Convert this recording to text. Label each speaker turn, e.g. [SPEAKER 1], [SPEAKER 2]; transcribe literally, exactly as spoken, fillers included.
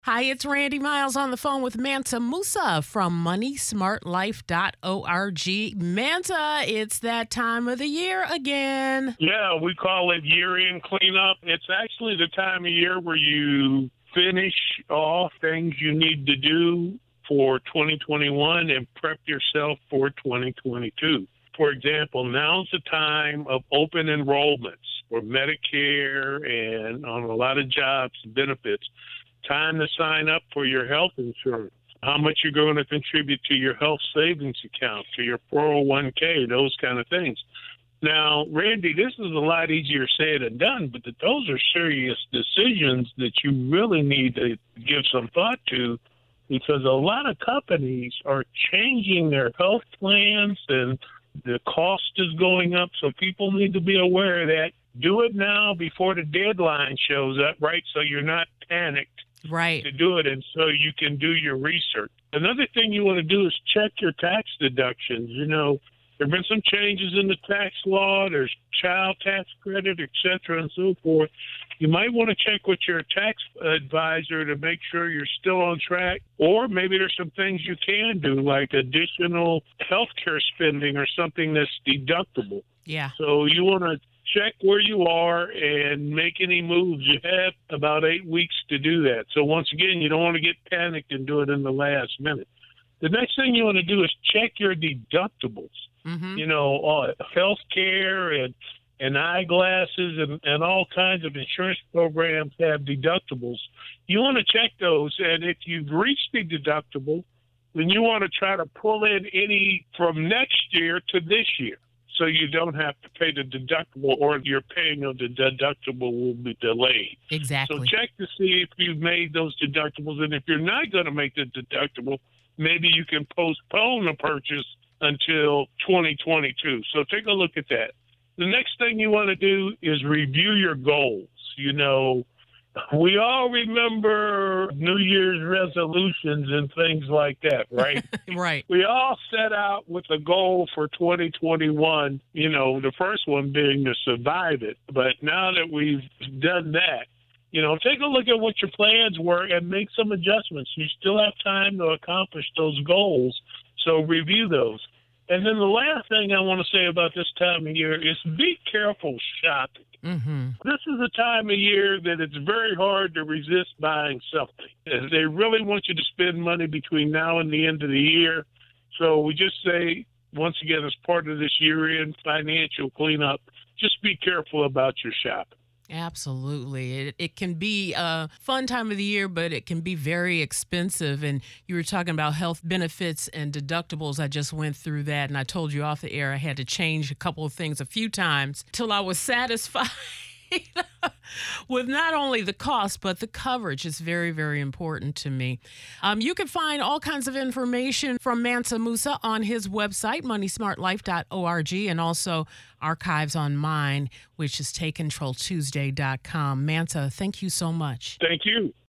[SPEAKER 1] Hi, it's Randy Miles on the phone with Mansa Musa from money smart life dot org. Mansa, it's that time of the year again.
[SPEAKER 2] Yeah, we call it year-end cleanup. It's actually the time of year where you finish off things you need to do for twenty twenty-one and prep yourself for twenty twenty-two. For example, now's the time of open enrollments for Medicare and on a lot of jobs and benefits. Time to sign up for your health insurance, how much you're going to contribute to your health savings account, to your four oh one k, those kind of things. Now, Randy, this is a lot easier said than done, but that those are serious decisions that you really need to give some thought to, because a lot of companies are changing their health plans and the cost is going up, so people need to be aware of that. Do it now before the deadline shows up, right, so you're not panicked.
[SPEAKER 1] Right.
[SPEAKER 2] To do it, and so you can do your research. Another thing you want to do is check your tax deductions. You know, there have been some changes in the tax law. There's child tax credit, et cetera, and so forth. You might want to check with your tax advisor to make sure you're still on track, or maybe there's some things you can do, like additional health care spending or something that's deductible.
[SPEAKER 1] Yeah.
[SPEAKER 2] So you want to check where you are and make any moves. You have about eight weeks to do that. So once again, you don't want to get panicked and do it in the last minute. The next thing you want to do is check your deductibles.
[SPEAKER 1] Mm-hmm.
[SPEAKER 2] You know, uh, health care and, and eyeglasses and, and all kinds of insurance programs have deductibles. You want to check those, and if you've reached the deductible, then you want to try to pull in any from next year to this year, so you don't have to pay the deductible, or your paying of the deductible will be delayed.
[SPEAKER 1] Exactly.
[SPEAKER 2] So check to see if you've made those deductibles, and if you're not going to make the deductible, maybe you can postpone the purchase until twenty twenty-two. So take a look at that. The next thing you want to do is review your goals. You know, we all remember New Year's resolutions and things like that, right?
[SPEAKER 1] Right.
[SPEAKER 2] We all set out with a goal for twenty twenty-one, you know, the first one being to survive it. But now that we've done that, you know, take a look at what your plans were and make some adjustments. You still have time to accomplish those goals, so review those. And then the last thing I want to say about this time of year is be careful shopping.
[SPEAKER 1] Mm-hmm.
[SPEAKER 2] This is a time of year that it's very hard to resist buying something. They really want you to spend money between now and the end of the year. So we just say, once again, as part of this year-end financial cleanup, just be careful about your shopping.
[SPEAKER 1] Absolutely. It, it can be a fun time of the year, but it can be very expensive. And you were talking about health benefits and deductibles. I just went through that, and I told you off the air I had to change a couple of things a few times till I was satisfied with not only the cost, but the coverage is very, very important to me. Um, you can find all kinds of information from Mansa Musa on his website, money smart life dot org, and also archives on mine, which is take control tuesday dot com. Mansa, thank you so much.
[SPEAKER 2] Thank you.